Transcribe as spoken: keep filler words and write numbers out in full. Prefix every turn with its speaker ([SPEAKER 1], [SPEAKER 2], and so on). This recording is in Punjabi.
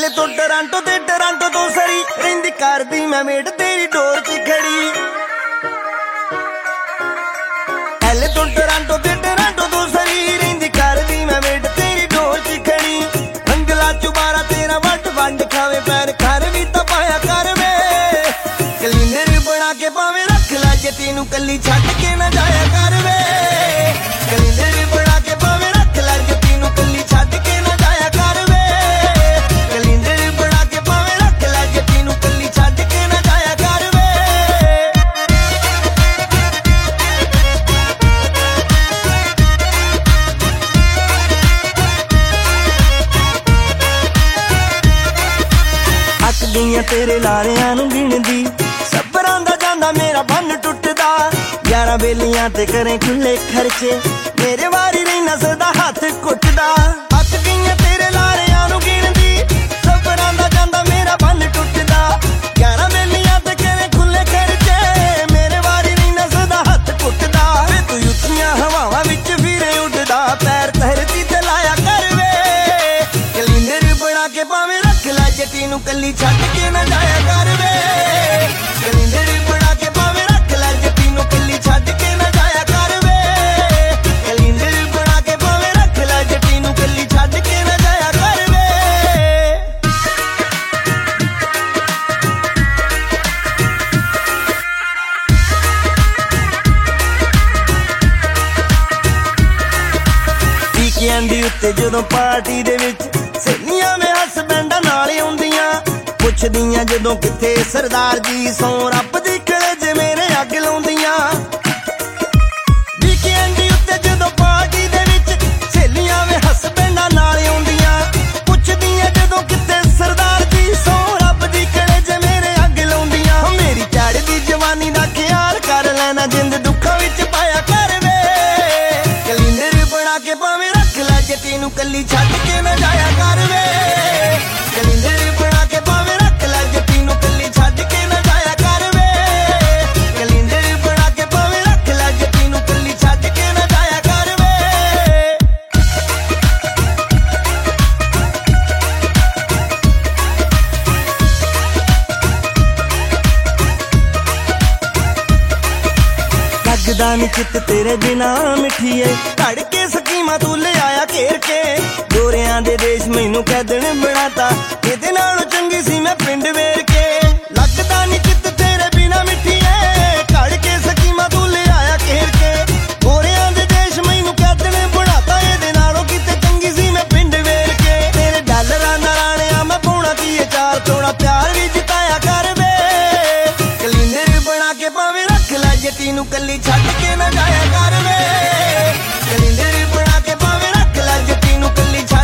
[SPEAKER 1] ਐਲੇ ਤੋਂ ਟੋਰਾਂਟੋ ਤੇ ਟੋਰਾਂਟੋ ਤੋਂ ਸਰੀ ਰਹਿੰਦੀ ਕਰਦੀ ਮੈਂ ਮੇਡ ਤੇਰੀ ਡੋਰ 'ਚ ਖੜੀ। ਐਲੇ ਤੋਂ ਟੋਰਾਂਟੋ ਤੇ ਟੋਰਾਂਟੋ ਤੋਂ ਸਰੀ ਰਹਿੰਦੀ ਕਰਦੀ ਮੈਂ ਮੇਡ ਤੇਰੀ ਡੋਰ 'ਚ ਖੜੀ। ਰੰਗਲਾ ਚੁਬਾਰਾ ਤੇਰਾ ਵੱਟ ਵੰਡ ਖਾਵੇ ਪੈਰ ਘਰ ਵੀ ਤਾਂ ਪਾਇਆ ਕਰ ਵੇ। ਕਲਿੰਦਰ ਬਣਾ ਕੇ ਭਾਵੇਂ ਰੱਖ ਲੈ ਜੇ ਤੈਨੂੰ ਕੱਲੀ ਛੱਡ ਕੇ ਨਾ ਜਾਇਆ ਕਰ ਵੇ। ਕਲਿੰਦਰ ਬਣਾ ਕੇ ਭਾਵੇਂ ਰੱਖ ਲੈ ਜੇ ਤੈਨੂੰ ਕੱਲੀ ਛੱਡ ਕੇ ਨਾ ਜਾਇਆ ਕਰ ਵੇ। ਕਲਿੰਦਰ ਬਣਾ ਕੇ ਭਾਵੇਂ ਰੱਖ ਲੈ ਜੇ ਤੈਨੂੰ ਕੱਲੀ ਛੱਡ ਕੇ ਨਾ ਜਾਇਆ ਕਰ ਵੇ। ਅੱਕ ਗਈਆਂ ਤੇਰੇ ਲਾਰਿਆਂ ਨੂੰ ਗਿਣਦੀ ਸਬਰਾਂ ਦਾ ਜਾਂਦਾ ਮੇਰਾ ਬੰਨ ਟੁੱਟਦਾ। ਯਾਰਾਂ ਵੇਲੀਆਂ ਤੇ ਕਰੇ ਖੁੱਲੇ ਖਰਚੇ ਮੇਰੇ ਵਾਰੀ ਰਹਿਣਾ ਸਦਾ ਹੱਥ ਕੁੱਟਦਾ। ਅੱਕ ਗਈਆਂ ਤੇਰੇ ਲਾਰਿਆਂ ਨੂੰ ਗਿਣਦੀ ਸਬਰਾਂ ਦਾ ਜਾਂਦਾ ਮੇਰਾ ਬੰਨ ਟੁੱਟਦਾ। ਯਾਰਾਂ ਵੇਲੀਆਂ ਤੇ ਕਰੇ ਖੁੱਲੇ ਖਰਚੇ ਮੇਰੇ ਵਾਰੀ ਰਹਿਣਾ ਸਦਾ ਹੱਥ ਕੁੱਟਦਾ। ਵੇ ਤੂੰ ਉੱਚੀਆਂ ਹਵਾਵਾਂ ਵਿੱਚ ਫਿਰੇ ਉੱਡਦਾ ਪੈਰ ਧਰਤੀ ਤੇ ਲਾਇਆ ਕਰ ਵੇ। ਕਲਿੰਦਰ ਬਣਾ ਕੇ ਭਾਵੇਂ ਰੱਖ ਲੈ ਜੇ ਤੈਨੂੰ ਕੱਲੀ ਛੱਡ ਕੇ ਨਾ ਜਾਇਆ ਕਰ ਵੇ। ਕਲਿੰਦਰ ਬਣਾ ਕੇ ਭਾਵੇਂ ਰੱਖ ਲੈ ਜੇ ਤੈਨੂੰ ਕੱਲੀ ਛੱਡ ਕੇ ਨਾ ਜਾਇਆ ਕਰ ਵੇ। ਕਲਿੰਦਰ ਬਣਾ ਕੇ ਭਾਵੇਂ ਰੱਖ ਲੈ ਜੇ ਤੈਨੂੰ ਕੱਲੀ ਛੱਡ ਕੇ ਨਾ ਜਾਇਆ ਕਰ ਵੇ। ਟੀਕਿਆਂ ਦੀ ਉੱਤੇ ਜਦੋਂ ਪਾਰਟੀ ਦੇ ਵਿੱਚ ਸਹੇਲੀਆਂ ਵੇ ਹਸਬੈਂਡਾਂ ਨਾਲ ਆਉਂਦੀਆਂ ਪੁੱਛਦੀਆਂ ਜਦੋਂ ਕਿੱਥੇ ਸਰਦਾਰ ਜੀ ਸੌ ਰੱਬ ਦੀ ਕਲੇ ਜੇ ਮੇਰੇ ਅੱਗ ਲਾਉਂਦੀਆਂ। ਵੀਕਐਂਡ ਦੀ ਉੱਤੇ ਜਦੋਂ ਪਾਰਟੀ ਦੇ ਵਿੱਚ ਸਹੇਲੀਆਂ ਵੇ ਹਸਬੈਂਡਾਂ ਨਾਲ ਆਉਂਦੀਆਂ ਪੁੱਛਦੀਆਂ ਜਦੋਂ ਕਿੱਥੇ ਸਰਦਾਰ ਜੀ ਸੌ ਰੱਬ ਦੀ ਕਲੇ ਜੇ ਮੇਰੇ ਅੱਗ ਲਾਉਂਦੀਆਂ। ਮੇਰੀ ਚੜ੍ਹਦੀ ਜਵਾਨੀ ਦਾ ਖਿਆਲ ਕਰ ਲੈਣਾ ਜਿੰਦ ਦੁੱਖਾਂ ਵਿੱਚ ਪਾਇਆ ਕਰ ਵੇ। ਕਲਿੰਦਰ ਬਣਾ ਕੇ ਭਾਵੇਂ ਰੱਖ ਲੈ ਜੇ ਤੈਨੂੰ ਕੱਲੀ ਛੱਡ ਕੇ ਨਾ ਜਾਇਆ ਕਰ ਵੇ। ਕਲਿੰਦਰ ਬਣਾ ਕੇ ਭਾਵੇਂ ਰੱਖ ਲੈ ਜੇ ਤੈਨੂੰ ਕੱਲੀ ਛੱਡ ਕੇ ਨਾ ਜਾਇਆ ਕਰ ਵੇ। ਕਲਿੰਦਰ ਬਣਾ ਕੇ ਭਾਵੇਂ ਰੱਖ ਲੈ ਜੇ ਤੈਨੂੰ ਕੱਲੀ ਛੱਡ ਕੇ ਨਾ ਜਾਇਆ ਕਰ ਵੇ। ਲੱਗਦਾ ਨੀ ਚਿੱਤ ਤੇਰੇ ਬਿਨਾ ਮਿੱਠੀਏ ਘੜ ਕੇ ਸਕੀਮਾਂ ਤੂੰ ਲਿਆਇਆ ਘੇਰ ਕੇ। ਗੋਰਿਆਂ ਦੇ ਦੇਸ਼ ਮੈਨੂੰ ਕੈਦਣ ਬਣਾਤਾ ਇਹਦੇ ਨਾਲੋਂ ਚੰਗੀ ਸੀ ਮੈਂ ਪਿੰਡ ਵੇਰ ਕੇ। ਲੱਗਦਾ ਨੀ ਚਿੱਤ ਤੇਰੇ ਬਿਨਾ ਮਿੱਠੀਏ ਘੜ ਕੇ ਸਕੀਮਾਂ ਤੂੰ ਲਿਆਇਆ ਘੇਰ ਕੇ। ਗੋਰਿਆਂ ਦੇ ਦੇਸ਼ ਮੈਨੂੰ ਕੈਦਣ ਬਣਾਤਾ ਇਹਦੇ ਨਾਲੋਂ ਕਿਤੇ ਚੰਗੀ ਸੀ ਮੈਂ ਪਿੰਡ ਵੇਰ ਕੇ। ਤੇਰੇ ਡਾਲਰਾਂ ਦਾ ਰਾਣਿਆ ਮੈਂ ਪਾਉਣਾ ਕੀ ਚਾਰ ਥੋੜਾ ਪਿਆਰ ਵੀ ਜਿਤਾਇਆ ਕਰ ਵੇ। ਕਲਿੰਦਰ ਬਣਾ ਕੇ ਭਾਵੇਂ ਰੱਖ ਲੈ ਜੇ ਤੈਨੂੰ ਕੱਲੀ ਛੱਡ ਕੇ ਨਾ ਜਾਇਆ ਕਰ ਵੇ। ਕਲਿੰਦਰ ਬਣਾ ਕੇ ਭਾਵੇਂ ਰੱਖ ਲੈ ਜੇ ਤੈਨੂੰ ਕੱਲੀ